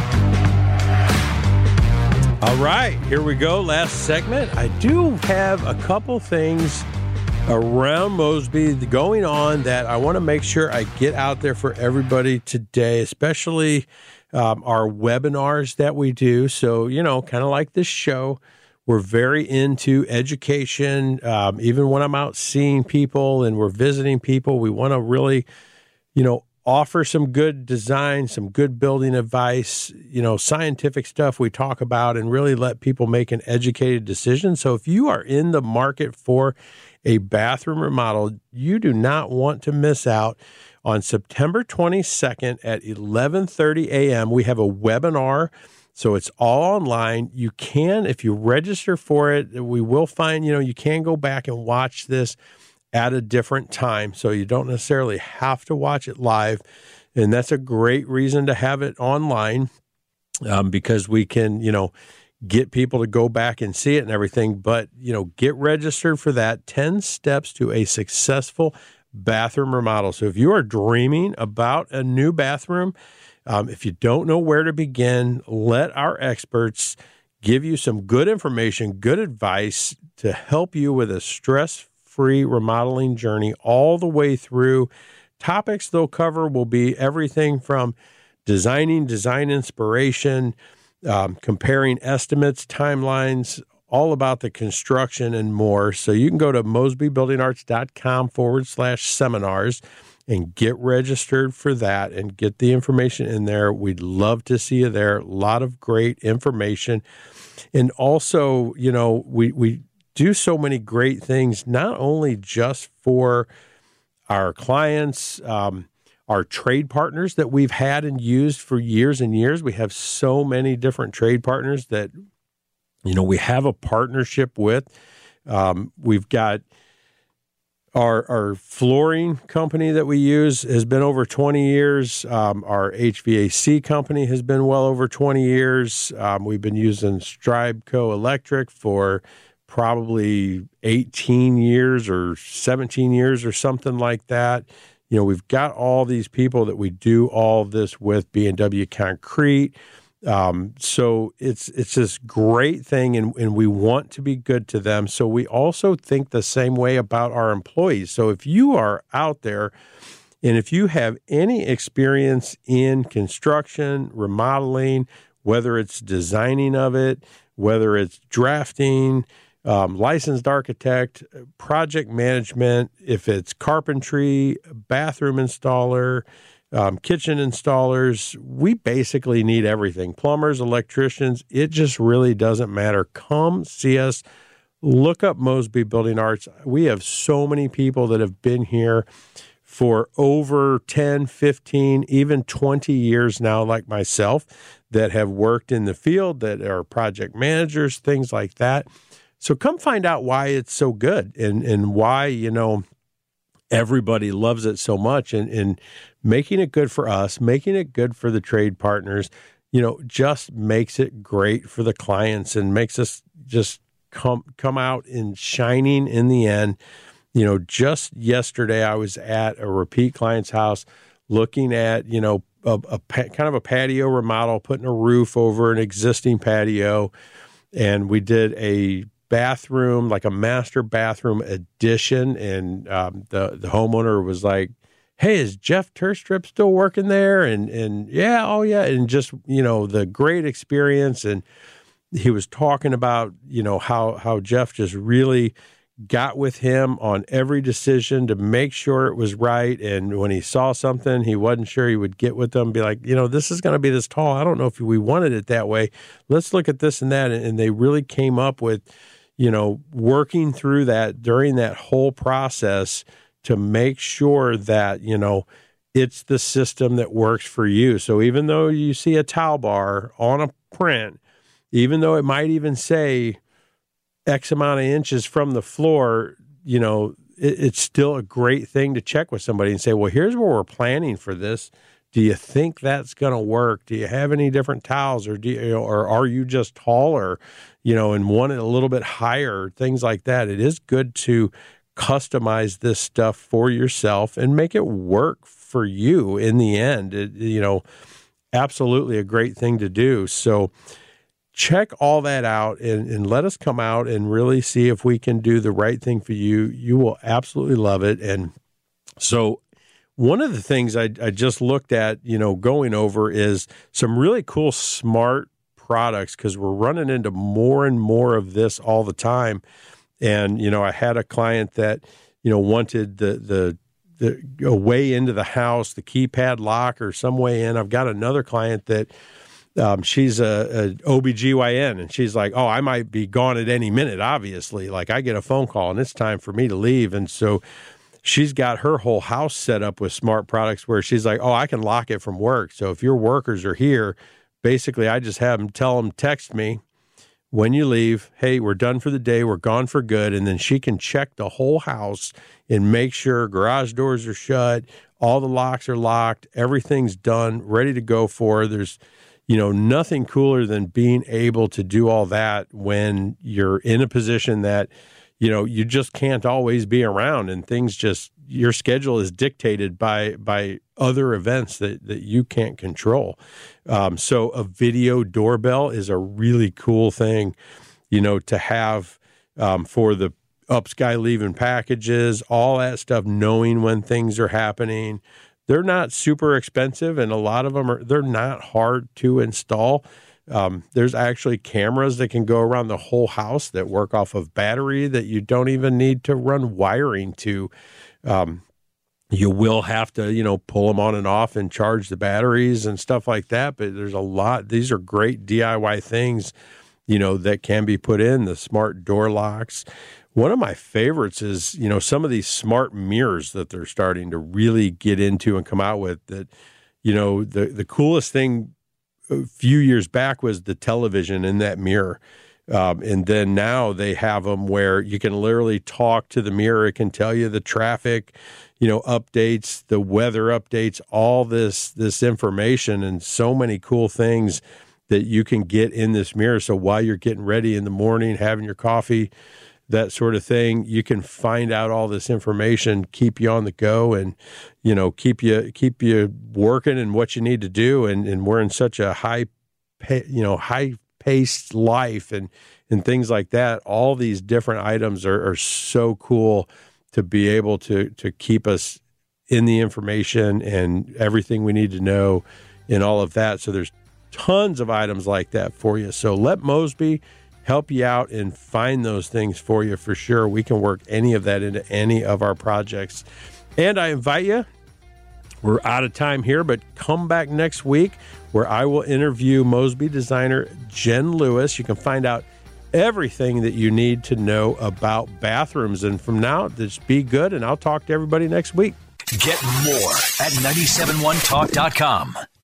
All right, here we go. Last segment. I do have a couple things around Mosby going on that I want to make sure I get out there for everybody today, especially um, our webinars that we do. So, you know, kind of like this show, we're very into education. Um, even when I'm out seeing people and we're visiting people, we want to really, you know, offer some good design, some good building advice, you know, scientific stuff we talk about, and really let people make an educated decision. So if you are in the market for a bathroom remodel, you do not want to miss out. On September twenty-second at eleven thirty a.m., we have a webinar. So it's all online. You can, if you register for it, we will find, you know, you can go back and watch this at a different time. So you don't necessarily have to watch it live. And that's a great reason to have it online um, because we can, you know, get people to go back and see it and everything. But, you know, get registered for that. ten steps to a successful bathroom remodel. So if you are dreaming about a new bathroom, Um, if you don't know where to begin, let our experts give you some good information, good advice to help you with a stress-free remodeling journey all the way through. Topics they'll cover will be everything from designing, design inspiration, um, comparing estimates, timelines, all about the construction and more. So you can go to mosby building arts dot com forward slash seminars and get registered for that and get the information in there. We'd love to see you there. A lot of great information. And also, you know, we, we do so many great things, not only just for our clients, um, our trade partners that we've had and used for years and years. We have so many different trade partners that, you know, we have a partnership with. Um, we've got our our flooring company that we use has been over twenty years. Um, our H V A C company has been well over twenty years. Um, we've been using Stribeco Electric for probably eighteen years or seventeen years or something like that. You know, we've got all these people that we do all this with, B and W Concrete. Um, so it's it's this great thing, and, and we want to be good to them. So we also think the same way about our employees. So if you are out there and if you have any experience in construction, remodeling, whether it's designing of it, whether it's drafting, um, licensed architect, project management, if it's carpentry, bathroom installer, Um, kitchen installers, we basically need everything. Plumbers, electricians, it just really doesn't matter. Come see us. Look up Mosby Building Arts. We have so many people that have been here for over ten, fifteen, even twenty years now, like myself, that have worked in the field, that are project managers, things like that. So come find out why it's so good and, and why, you know, everybody loves it so much, and, and making it good for us, making it good for the trade partners, you know, just makes it great for the clients and makes us just come come out in shining in the end. You know, just yesterday I was at a repeat client's house looking at, you know, a, a kind of a patio remodel, putting a roof over an existing patio, and we did a bathroom, like a master bathroom addition, and um, the the homeowner was like, "Hey, is Jeff Turstrip still working there?" And and yeah, oh yeah, and just, you know, the great experience. And he was talking about, you know, how how Jeff just really got with him on every decision to make sure it was right. And when he saw something he wasn't sure, he would get with them, be like, you know, this is going to be this tall. I don't know if we wanted it that way. Let's look at this and that. And they really came up with, you know, working through that during that whole process to make sure that, you know, it's the system that works for you. So even though you see a towel bar on a print, even though it might even say X amount of inches from the floor, you know, it, it's still a great thing to check with somebody and say, well, here's where we're planning for this. Do you think that's going to work? Do you have any different towels, or do you, or are you just taller, you know, and want it a little bit higher, things like that. It is good to customize this stuff for yourself and make it work for you in the end. It, you know, absolutely a great thing to do. So check all that out and, and let us come out and really see if we can do the right thing for you. You will absolutely love it. And so one of the things I, I just looked at, you know, going over is some really cool, smart products, because we're running into more and more of this all the time. And, you know, I had a client that, you know, wanted the, the, the a way into the house, the keypad lock or some way in. I've got another client that um, she's a, a O B G Y N, and she's like, oh, I might be gone at any minute, obviously. Like, I get a phone call and it's time for me to leave. And so she's got her whole house set up with smart products where she's like, oh, I can lock it from work. So if your workers are here, basically I just have them tell them, text me when you leave, hey, we're done for the day, we're gone for good. And then she can check the whole house and make sure garage doors are shut, all the locks are locked, everything's done, ready to go for her. There's, you know, nothing cooler than being able to do all that when you're in a position that, you know, you just can't always be around, and things just, your schedule is dictated by by other events that, that you can't control. Um, so a video doorbell is a really cool thing, you know, to have um, for the ups guy leaving packages, all that stuff, knowing when things are happening. They're not super expensive, and a lot of them are, they're not hard to install. Um, there's actually cameras that can go around the whole house that work off of battery that you don't even need to run wiring to. Um, you will have to, you know, pull them on and off and charge the batteries and stuff like that. But there's a lot. These are great D I Y things, you know, that can be put in. The smart door locks. One of my favorites is, you know, some of these smart mirrors that they're starting to really get into and come out with that, you know, the, the coolest thing a few years back was the television in that mirror. Um, and then now they have them where you can literally talk to the mirror. It can tell you the traffic, you know, updates, the weather updates, all this, this information and so many cool things that you can get in this mirror. So while you're getting ready in the morning, having your coffee, that sort of thing, you can find out all this information, keep you on the go, and, you know, keep you keep you working and what you need to do. And, and we're in such a high, pay, you know, high paced life and and things like that. All these different items are, are so cool to be able to to keep us in the information and everything we need to know in all of that. So there's tons of items like that for you. So let Mosby help you out and find those things for you for sure. We can work any of that into any of our projects. And I invite you, we're out of time here, but come back next week where I will interview Mosby designer Jen Lewis. You can find out everything that you need to know about bathrooms. And from now, just be good, and I'll talk to everybody next week. Get more at nine seven one talk dot com.